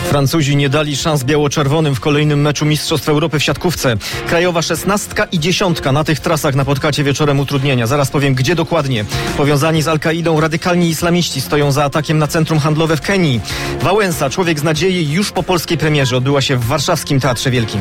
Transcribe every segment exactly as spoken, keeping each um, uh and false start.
Francuzi nie dali szans biało-czerwonym w kolejnym meczu Mistrzostw Europy w siatkówce. Krajowa szesnastka i dziesiątka na tych trasach napotkacie wieczorem utrudnienia. Zaraz powiem, gdzie dokładnie. Powiązani z Al-Kaidą radykalni islamiści stoją za atakiem na centrum handlowe w Kenii. Wałęsa, człowiek z nadziei, już po polskiej premierze odbyła się w warszawskim Teatrze Wielkim.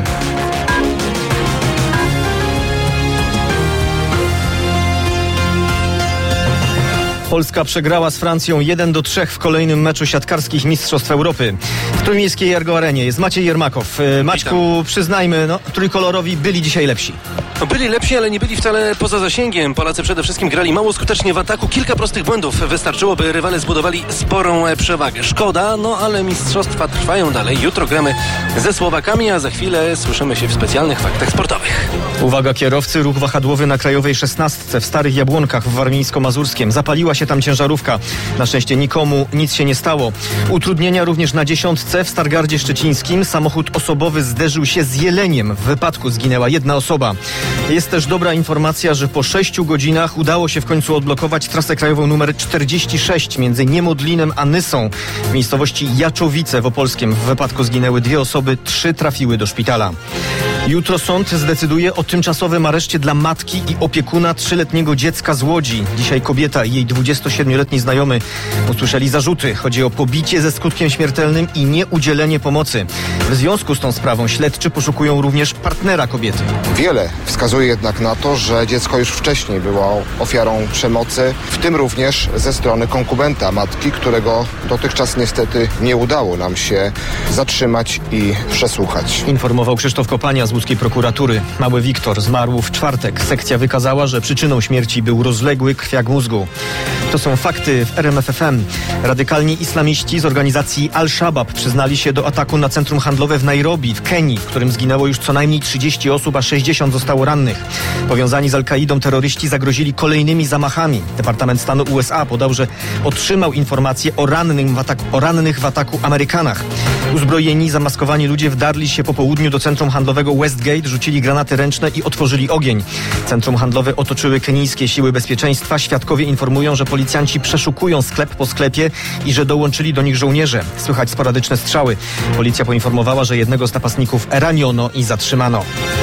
Polska przegrała z Francją jeden do trzech w kolejnym meczu siatkarskich Mistrzostw Europy. W trójmiejskiej Ergo Arenie jest Maciej Jermakow. Maćku, Witam. Przyznajmy, no, trójkolorowi byli dzisiaj lepsi. Byli lepsi, ale nie byli wcale poza zasięgiem. Polacy przede wszystkim grali mało skutecznie w ataku. Kilka prostych błędów wystarczyło, by rywale zbudowali sporą przewagę. Szkoda, no ale mistrzostwa trwają dalej. Jutro gramy ze Słowakami, a za chwilę słyszymy się w specjalnych faktach sportowych. Uwaga kierowcy, ruch wahadłowy na Krajowej szesnastce w Starych Jabłonkach w Warmińsko-Mazurskiem. Zapaliła się tam ciężarówka. Na szczęście nikomu nic się nie stało. Utrudnienia również na dziesiątce w Stargardzie Szczecińskim. Samochód osobowy zderzył się z jeleniem. W wypadku zginęła jedna osoba. Jest też dobra informacja, że po sześciu godzinach udało się w końcu odblokować trasę krajową numer czterdzieści sześć między Niemodlinem a Nysą w miejscowości Jaczowice w Opolskiem. W wypadku zginęły dwie osoby, trzy trafiły do szpitala. Jutro sąd zdecyduje o tymczasowym areszcie dla matki i opiekuna trzyletniego dziecka z Łodzi. Dzisiaj kobieta i jej dwudziestosiedmioletni znajomy usłyszeli zarzuty. Chodzi o pobicie ze skutkiem śmiertelnym i nieudzielenie pomocy. W związku z tą sprawą śledczy poszukują również partnera kobiety. Wiele wskazuje jednak na to, że dziecko już wcześniej było ofiarą przemocy, w tym również ze strony konkubenta matki, którego dotychczas niestety nie udało nam się zatrzymać i przesłuchać. Informował Krzysztof Kopania z łódzkiej prokuratury. Mały Wiktor zmarł w czwartek. Sekcja wykazała, że przyczyną śmierci był rozległy krwiak mózgu. To są fakty w R M F F M. Radykalni islamiści z organizacji Al-Shabaab przyznali się do ataku na centrum handlowe w Nairobi, w Kenii, w którym zginęło już co najmniej trzydzieści osób, a sześćdziesiąt zostało rannych. Powiązani z Al-Kaidą terroryści zagrozili kolejnymi zamachami. Departament Stanu U S A podał, że otrzymał informacje o, rannym w ataku, o rannych w ataku Amerykanach. Uzbrojeni, zamaskowani ludzie wdarli się po południu do centrum handlowego Westgate, rzucili granaty ręczne i otworzyli ogień. Centrum handlowe otoczyły kenijskie siły bezpieczeństwa. Świadkowie informują, że policjanci przeszukują sklep po sklepie i że dołączyli do nich żołnierze. Słychać sporadyczne strzały. Policja poinformowała, że jednego z napastników raniono i zatrzymano.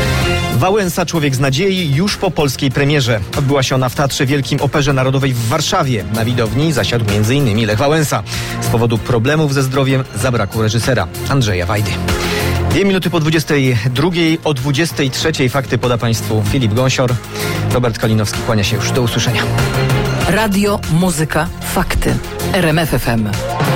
Wałęsa, człowiek z nadziei, już po polskiej premierze. Odbyła się ona w Teatrze Wielkim Operze Narodowej w Warszawie. Na widowni zasiadł między innymi Lech Wałęsa. Z powodu problemów ze zdrowiem zabrakło reżysera Andrzeja Wajdy. Dwie minuty po dwudziestej drugiej, o dwudziestej trzeciej fakty poda Państwu Filip Gąsior. Robert Kalinowski kłania się już. Do usłyszenia. Radio, muzyka, fakty. R M F F M.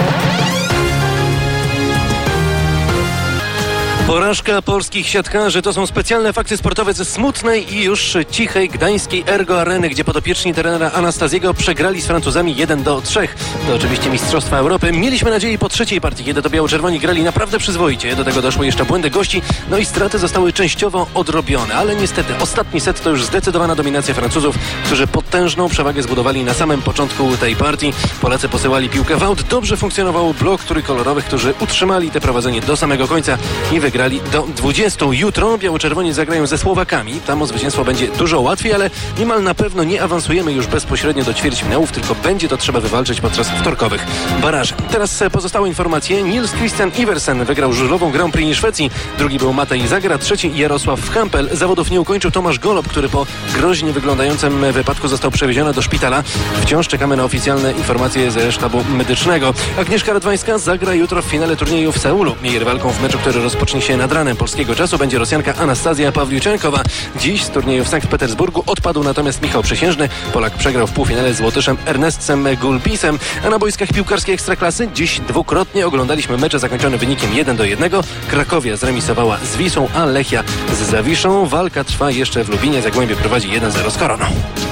Porażka polskich siatkarzy to są specjalne fakty sportowe ze smutnej i już cichej gdańskiej Ergo Areny, gdzie podopieczni trenera Anastaziego przegrali z Francuzami jeden do trzech. To oczywiście Mistrzostwa Europy. Mieliśmy nadzieję po trzeciej partii, kiedy to biało-czerwoni grali naprawdę przyzwoicie. Do tego doszły jeszcze błędy gości, no i straty zostały częściowo odrobione. Ale niestety ostatni set to już zdecydowana dominacja Francuzów, którzy potężną przewagę zbudowali na samym początku tej partii. Polacy posyłali piłkę w aut. Dobrze funkcjonował blok trójkolorowych, którzy utrzymali te prowadzenie do samego końca i wygrali do dwudziestu. Jutro biało-czerwoni zagrają ze Słowakami. Tam o zwycięstwo będzie dużo łatwiej, ale niemal na pewno nie awansujemy już bezpośrednio do ćwierćfinałów, tylko będzie to trzeba wywalczyć podczas wtorkowych baraży. Teraz pozostałe informacje. Nils Christian Iversen wygrał żużlową Grand Prix Szwecji. Drugi był Matej Zagra, trzeci Jarosław Hampel. Zawodów nie ukończył Tomasz Golob, który po groźnie wyglądającym wypadku został przewieziony do szpitala. Wciąż czekamy na oficjalne informacje ze sztabu medycznego. Agnieszka Radwańska zagra jutro w finale turnieju w Seulu. Jej rywalką w meczu, który rozpocznie się nad ranem polskiego czasu, będzie Rosjanka Anastazja Pawliuczenkowa. Dziś z turnieju w Sankt Petersburgu odpadł natomiast Michał Przysiężny. Polak przegrał w półfinale z Łotyszem Ernestcem Gulbisem. A na boiskach piłkarskiej Ekstraklasy dziś dwukrotnie oglądaliśmy mecze zakończone wynikiem jeden do jednego. Krakowia zremisowała z Wisłą, a Lechia z Zawiszą. Walka trwa jeszcze w Lubinie. Zagłębie prowadzi jeden zero z Koroną.